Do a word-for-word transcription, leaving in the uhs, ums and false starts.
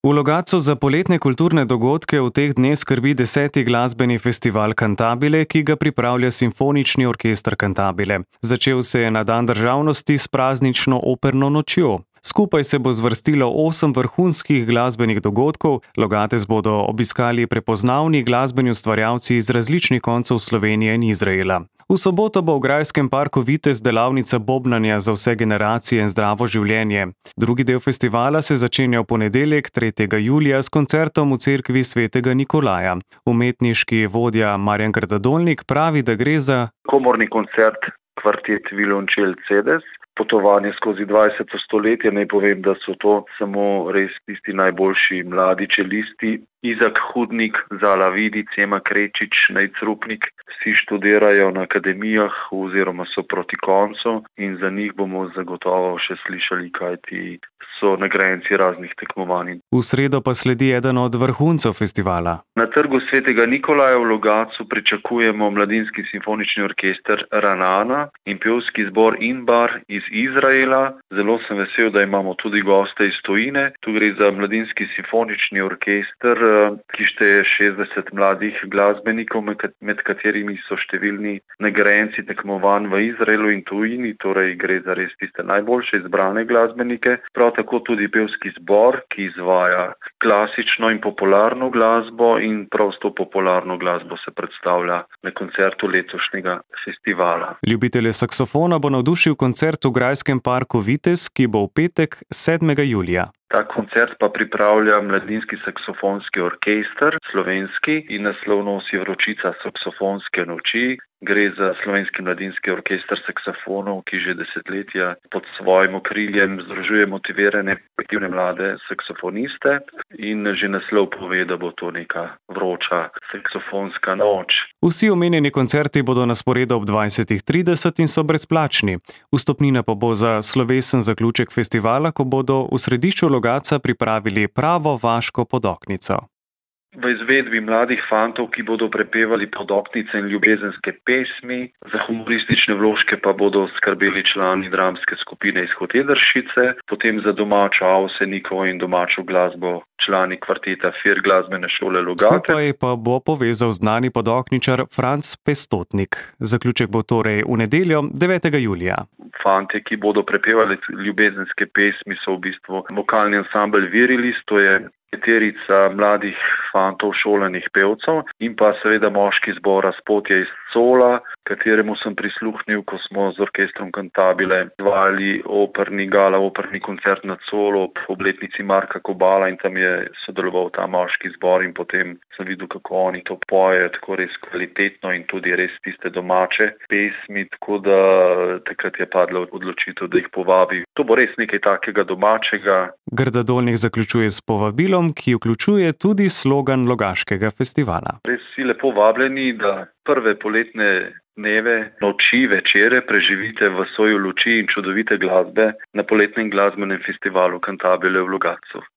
V Logatcu za poletne kulturne dogodke v teh dneh skrbi deseti glasbeni festival Cantabile, ki ga pripravlja Simfonični orkester Cantabile. Začel se je na dan državnosti s praznično operno nočjo. Skupaj se bo zvrstilo osem vrhunskih glasbenih dogodkov, Logatec bodo obiskali prepoznavni glasbeni ustvarjalci iz različnih koncev Slovenije in Izraela. V soboto bo v grajskem parku Vitez delavnica bobnanja za vse generacije in zdravo življenje. Drugi del festivala se začenja v ponedeljek, tretjega julija, s koncertom v cerkvi svetega Nikolaja. Umetniški vodja Marjan Grdadolnik pravi, da gre za komorni koncert kvartet Violončel Cedes. Potovanje skozi dvajseto stoletje, naj povem, da so to samo res tisti najboljši mladi čelisti. Izak Hudnik, Zala Vidic, Ema Krečič, Nejc Rupnik, vsi študirajo na akademijah oziroma so proti koncu in za njih bomo zagotovo še slišali, kajti so nagrajenci raznih tekmovanj. V sredo pa sledi eden od vrhuncev festivala. Na trgu svetega Nikolaja v Logatcu pričakujemo mladinski simfonični orkester Ranana in pevski zbor Inbar iz Izraela. Zelo sem vesel, da imamo tudi goste iz tujine. Tu gre za mladinski simfonični orkester, ki šteje šestdeset mladih glasbenikov, med katerimi so številni nagrajenci tekmovanj v Izraelu in tujini, torej gre za res tiste najboljše izbrane glasbenike. Prav tako tudi pevski zbor, ki izvaja klasično in popularno glasbo in prav s to popularno glasbo se predstavlja na koncertu letošnjega festivala. Ljubitelje saksofona bo navdušil koncert v grajskem parku Vitez, ki bo v petek sedmega julija. Ta koncert pa pripravlja Mladinski saksofonski orkester slovenski in naslov nosi Vročica saksofonske noči. Gre za slovenski mladinski orkester saksofonov, ki že desetletja pod svojim okriljem združuje motivirane, aktivne mlade saksofoniste in že naslov pove, da bo to neka vroča saksofonska noč. Vsi omenjeni koncerti bodo na sporedu ob dvajsetih trideset in so brezplačni. Vstopnina pa bo za slovesen zaključek festivala, ko bodo v središču Logatca pripravili pravo vaško podoknico. V izvedbi mladih fantov, ki bodo prepevali podoknice in ljubezenske pesmi, za humoristične vložke pa bodo skrbeli člani dramske skupine iz Hotedršice, potem za domačo Avsenikovo in domačo glasbo člani kvarteta Fir glasbene šole Logatec. Skupaj pa bo povezal znani podokničar Franc Pestotnik. Zaključek bo torej v nedeljo, devetega julija. Fantje, ki bodo prepevali ljubezenske pesmi, so v bistvu vokalni ansambel Virilis, to je peterica mladih fantov šolanih pevcev in pa seveda moški zbor Razpotje iz Cola, kateremu sem prisluhnil, ko smo z orkestrom Cantabile izvajali operni gala, operni koncert na Colu ob obletnici Marka Kobala in tam je sodeloval ta moški zbor in potem sem videl, kako oni to pojejo, tako res kvalitetno in tudi res tiste domače pesmi, tako da takrat je padla odločitev, da jih povabi. To bo res nekaj takega domačega. Grdadolnik zaključuje s povabilom, ki vključuje tudi slogan Logaškega festivala. Res si lepo vabljeni, da prve poletne dneve, noči, večere preživite v soju luči in čudovite glasbe na poletnem glasbenem festivalu Cantabile v Logatcu.